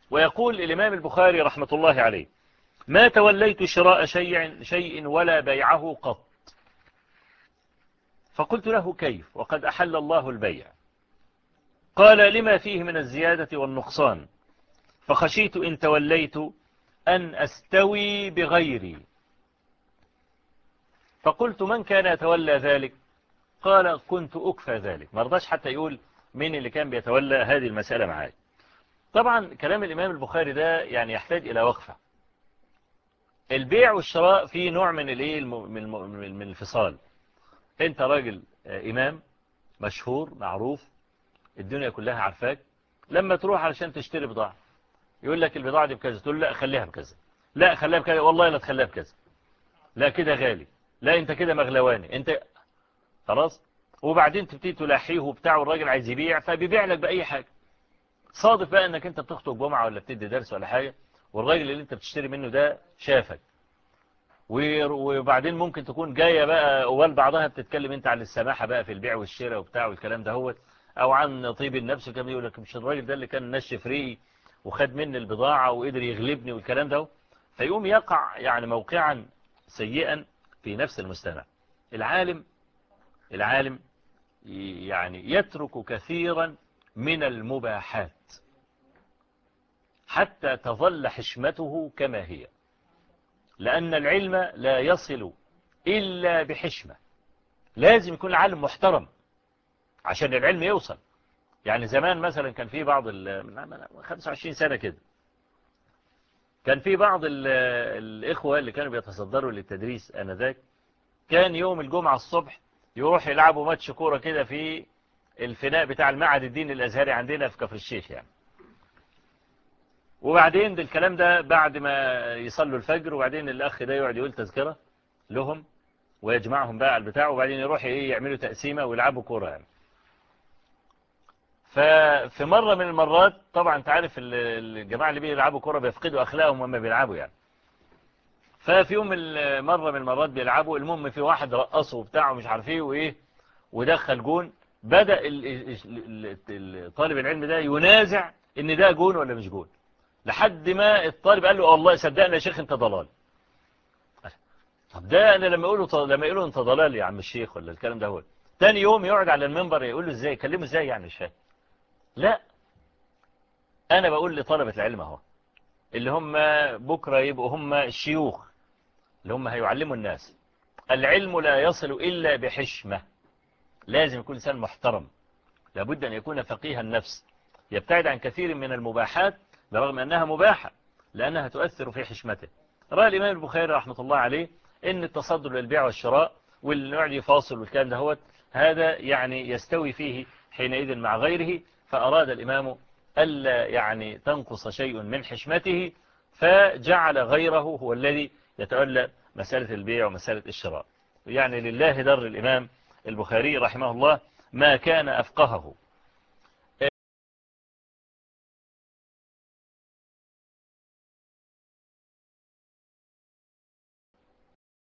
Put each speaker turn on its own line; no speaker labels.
ويقول الإمام البخاري رحمة الله عليه: ما توليت شراء شيء ولا بيعه قط. فقلت له: كيف وقد أحل الله البيع؟ قال: لما فيه من الزيادة والنقصان، فخشيت إن توليت أن أستوي بغيري. فقلت: من كان يتولى ذلك؟ قال: كنت أكفى ذلك. ما رضاش حتى يقول مين اللي كان بيتولى هذه المسألة معاي. طبعا كلام الإمام البخاري ده يعني يحتاج إلى وقفة. البيع والشراء فيه نوع من الايه من الفصال. انت راجل إمام مشهور معروف، الدنيا كلها عارفاك، لما تروح علشان تشتري بضاعة يقول لك البضاعة دي بكذا، تقول لا خليها بكذا، لا خليها بكذا، والله لا تخليها بكذا، لا كده غالي، لا انت كده مغلواني، انت خلاص. وبعدين تبتدي تلاحيه بتاع، والراجل عايز يبيع فبيبيع لك بأي حاجة. صادف بقى انك انت بتخطب جمعة ولا بتدي درس ولا حاجة، والراجل اللي انت بتشتري منه ده شافك، وبعدين ممكن تكون جاية بقى أول بعضها بتتكلم انت عن السماحة بقى في البيع والشراء وبتاع والكلام ده هو، او عن طيب النفس، وكان يقول لك مش الراجل ده اللي كان نشف ريقي وخد مني البضاعة وقدر يغلبني والكلام ده، فيقوم يقع يعني موقعا سيئا في نفس المستمع. العالم يعني يترك كثيرا من المباحات حتى تظل حشمته كما هي، لأن العلم لا يصل إلا بحشمة. لازم يكون العالم محترم عشان العلم يوصل. يعني زمان مثلا كان في بعض 25 سنة كده، كان في بعض الإخوة اللي كانوا بيتصدروا للتدريس آنذاك، كان يوم الجمعة الصبح يروح يلعبوا ماتش كورة كده في الفناء بتاع المعهد الديني الأزهري عندنا في كفر الشيخ يعني. وبعدين ده الكلام ده بعد ما يصلوا الفجر، وبعدين الأخ ده يقعد يقول تذكرة لهم ويجمعهم بقى على البتاع، وبعدين يروح يعملوا تقسيمة ويلعبوا كورة يعني. ففي مرة من المرات، طبعا انت عارف الجماعة اللي بيلعبوا كورة بيفقدوا أخلاقهم وما بيلعبوا يعني. ففي يوم مرة من المرات بيلعبوا، المهم في واحد رقصه وبتاعه مش عارف ايه وايه، ودخل جون. بدأ طالب العلم ده ينازع ان ده جون ولا مش جون، لحد ما الطالب قال له والله صدقني يا شيخ انت ضلال. طب ده انا لما يقولوا انت ضلال يا عم الشيخ ولا الكلام ده، هو تاني يوم يقعد على المنبر يقول له ازاي، يكلمه ازاي يعني، مش فاهم. لا، انا بقول لطلبة العلم اهو، اللي هم بكرة يبقوا هم الشيوخ اللي هم هيعلموا الناس، العلم لا يصل إلا بحشمة. لازم يكون إنسان محترم، لابد أن يكون فقيه النفس، يبتعد عن كثير من المباحات برغم أنها مباحة لأنها تؤثر في حشمته. رأى الإمام البخاري رحمة الله عليه إن التصدر للبيع والشراء والنوع يفاصل والكلام دهوت، هذا يعني يستوي فيه حينئذ مع غيره، فأراد الإمام ألا يعني تنقص شيء من حشمته، فجعل غيره هو الذي يتولى مسألة البيع ومسألة الشراء. يعني لله در الإمام البخاري رحمه الله ما كان أفقهه